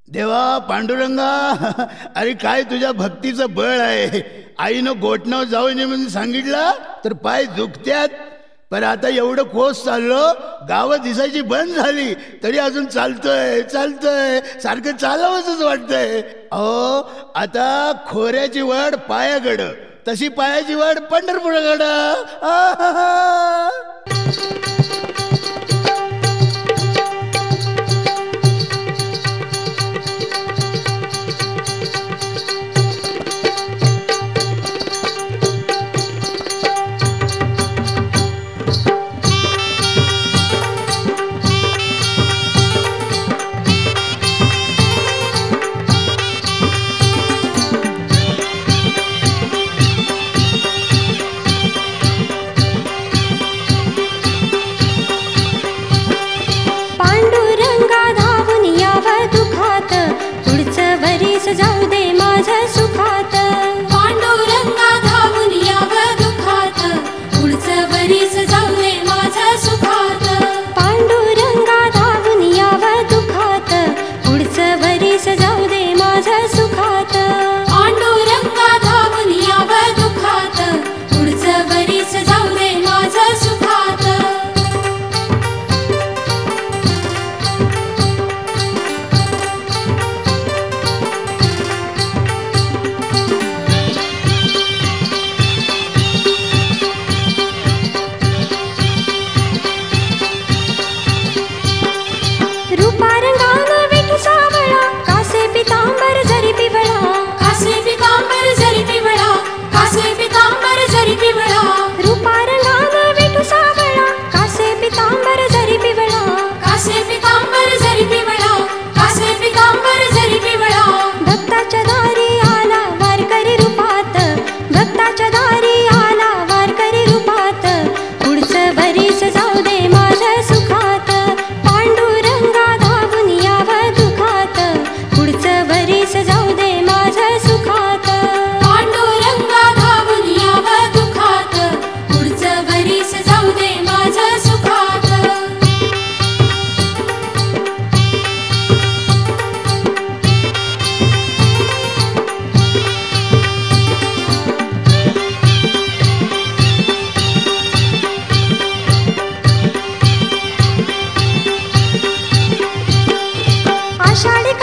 देवा पांडुरंगा, अरे काय तुझ्या भक्तीचं बळ आहे. आईनं गोठणावर जाऊ नये म्हणून सांगितलं तर पाय दुखत्यात. पण आता एवढं कोस चाललो, गावं दिसायची बंद झाली तरी अजून चालतोय चालतोय, सारखं चालावंच वाटतंय. अहो आता खोऱ्याची वाढ पायागड, तशी पायाची वाढ पंढरपुरागड. जाऊ दे माझ्या सुखात. पांडुरंगा धावून यावं दुखात, पुढचं वरीस जाऊ दे माझ्या सुखात. पांडुरंगा धावून यावं दुखात, पुढचं वरीस जाऊ दे माझ्या सुखात. पांडुरंगा धावून यावं दुखात, पुढचं वरीस जाऊ दे माझ्या सुखात. आषाढी